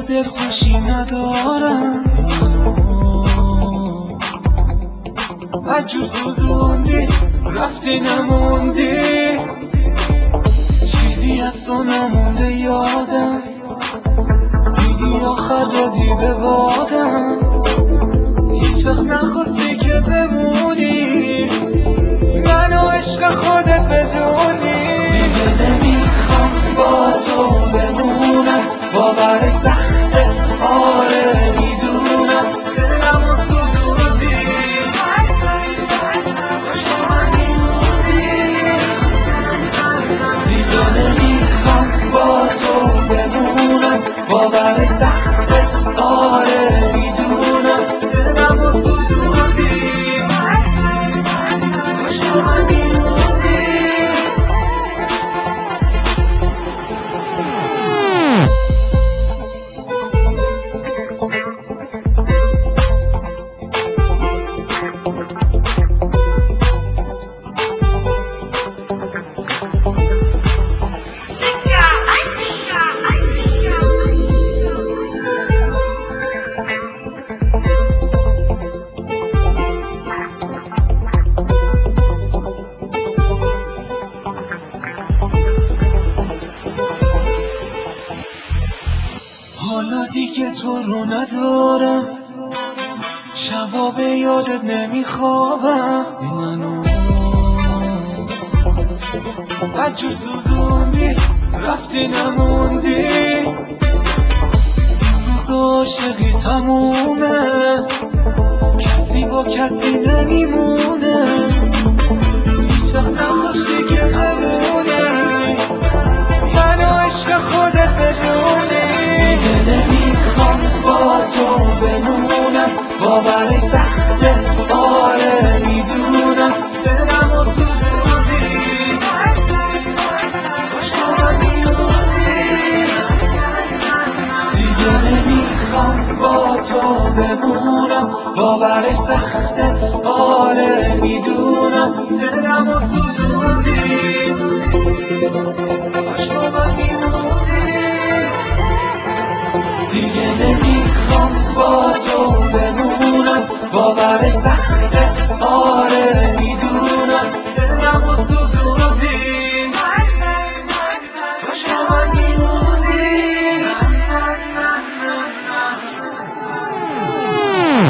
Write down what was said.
دلخوشی ندارم، عجور سوزوندی رفتی نموندی، چیزی از تو نمونده یادم، دیدی آخر دادی به بادم، هیچ وقت نخواستی که بمونی، منو عشق خودت بدونی. دیگه نمیخوام با تو بمونم، باورش سخته، آره میدونم، دلمو سوزوندی، کاش با من میموندی. دیگه نمیخوام با تو بمونم، باورش سخته، آره میدونم، دلمو سوزوندی، کاش با من میموندی. حالا دیگه تو رو ندارم، شبا به یادت نمیخوابم، منو عجور سوزوندی رفتی نموندی، روز عاشقی تمومه، کسی با کسی نمیمونه، هیچ وقت نخواستی که بمونی، منو عشق خودت بدونی. دیگه نمیخوام با تو بمونم، باورش سخته، آره میدونم، دلمو سوزوندی، کاش با من میموندی. دیگه نمیخوام با تو بمونم، باورش سخته، آره میدونم، دلمو سوزوندی، کاش با من میموندی. دیگه نمیخوام با تو بمونم، باورش